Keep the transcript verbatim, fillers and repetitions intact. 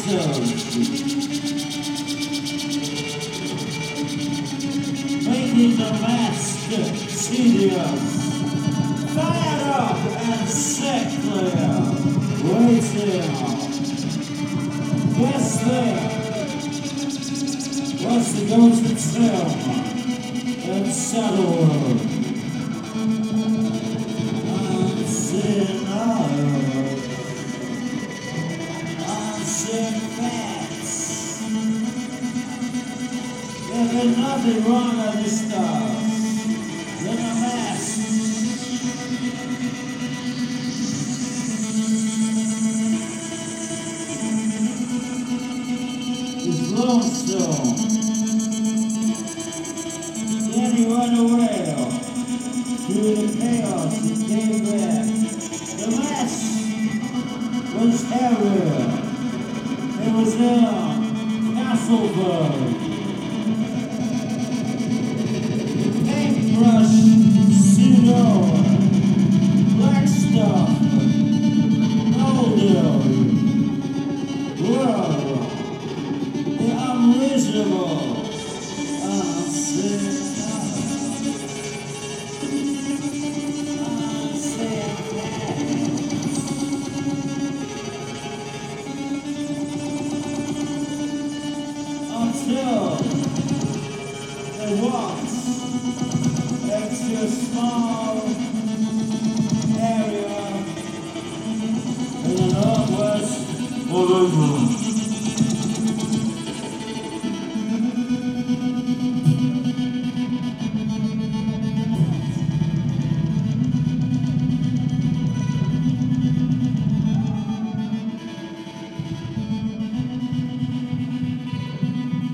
Making the master tedious, fired up and sickly, waiting. Guess there was the ghost itself and Saddlewood. Unseen eyes, unseen facts. There is nothing wrong with the stars than a mask. It's lonesome. Then he went away through the chaos and came back. The mask was everywhere. It was in Castleburg. Paintbrush, pseudo, black stuff, older, world, the unreasonable, unseen, unseen until they walked into a small area in the northwest of England.